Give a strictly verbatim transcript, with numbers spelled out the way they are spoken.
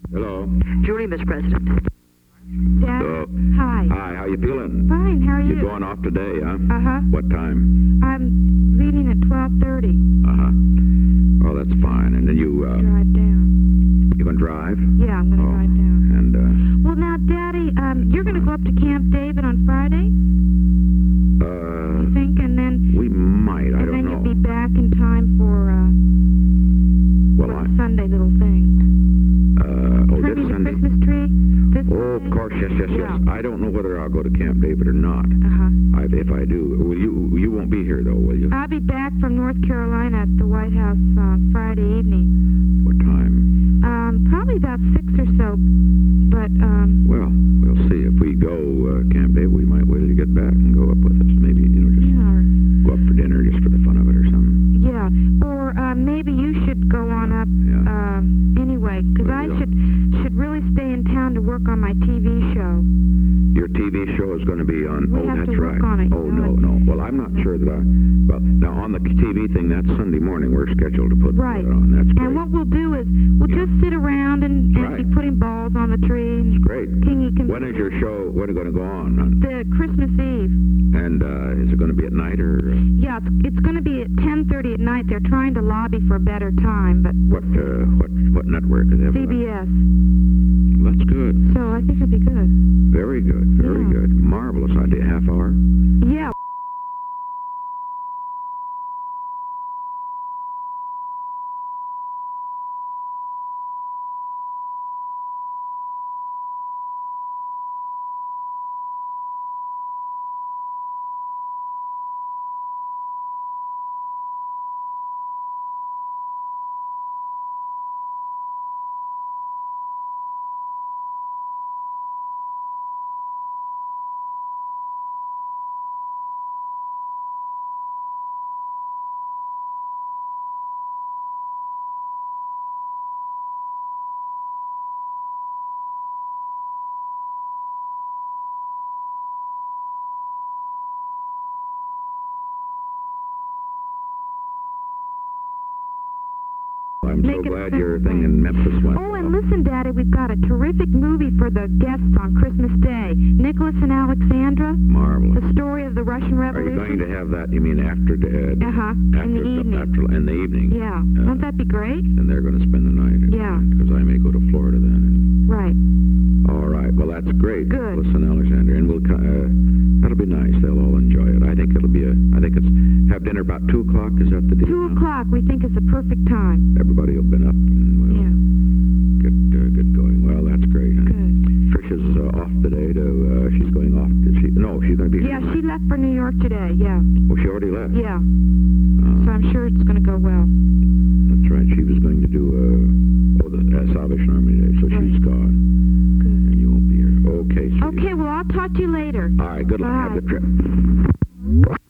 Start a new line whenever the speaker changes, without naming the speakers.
Hello.
Julie, Miss President.
Dad?
Uh,
Hi.
Hi, how you feeling?
Fine, how are you?
You going off today, huh?
Uh-huh.
What time?
I'm leaving at twelve thirty.
Uh-huh. Oh, that's fine. And then you, uh,
Drive down.
you gonna drive?
Yeah, I'm going to
Oh,
drive down.
and, uh,
Well, now, Daddy, um, you're going to go up to Camp David on Friday,
uh,
you think? And then,
we might, I
and
don't
then
know.
you'll be back in time for, uh,
Well,
for
I,
the Sunday little thing.
uh, oh, this
Trimming the
Sunday?
Christmas tree? This
Oh,
Sunday?
of course, yes, yes, yes.
Yeah.
I don't know whether I'll go to Camp David or not.
Uh-huh.
I, if I do, will you, you won't be here, though, will you?
I'll be back from North Carolina at the White House uh, Friday evening.
What time?
Um, probably about six or so, but, um...
Well, we'll see. If we go, uh, Camp David, we might wait till you get back and go up with us. Maybe, you know, just
Yeah, or,
go up for dinner just for the fun of it or something.
yeah. Or, uh, maybe you should go on up,
Yeah.
um, anyway, because
Well,
I
yeah.
should, should really stay in town to work on my T V show.
Your T V show is going to be on...
We
oh,
have
that's
to work
right.
on it,
Oh,
you
no,
know.
no. Well, I'm not sure that I... Well, now, on the T V thing, that's Sunday morning. We're scheduled to put
Right.
that on. That's great.
And what we'll do is, we'll
Yeah.
just sit around and, and
Right.
be putting balls on the tree. And
Great.
Kingy can...
When is your show... When is it going to go on? on?
The Christmas Eve.
And uh, is it going to be at night or... Uh,
Yeah, it's, it's going to be at ten thirty at night. They're trying to lobby for a better time, but
what uh, what what network is that?
C B S.
That's good.
So I think it'll be good.
Very good. Very
Yeah.
good. Marvelous idea. Half hour?
Yeah.
I'm so
Make it
glad
a
your
simple
thing
thing.
in Memphis went
Oh,
well.
and listen, Daddy, we've got a terrific movie for the guests on Christmas Day. Nicholas and Alexandra,
Marvelous.
the story of the Russian
Are you
Revolution.
going to have that, you mean, after... Uh,
Uh-huh,
after
in the evening.
After, in the evening?
Yeah.
Uh,
Won't that be great?
And they're going to spend the night.
Yeah.
Because I may go to Florida then.
Right.
All right. Well, that's great.
Good.
Nicholas and Alexander. And we'll... co- Uh, that'll be nice. They'll all enjoy it. I think it'll be a... I think it's... Have dinner about two o'clock. Is that the deal?
Two
now?
o'clock we think is the perfect time.
Everybody will have been up and we'll
Yeah.
get, uh, get going. Well, that's great, honey.
Good.
Trisha's uh, off today to... Uh, she's going off... Is she, no, she's going to be here
Yeah,
tonight.
she left for New York today, yeah.
Oh, she already left?
Yeah.
Uh,
So I'm sure it's going to go well.
That's right. She was going to do... Uh, oh, the uh, Salvation Army Day. So she's
Right.
gone.
Good.
And you won't be here. Okay, sweetie.
Okay, well, I'll talk to you later.
All right, good luck. Have a
Bye.
good trip.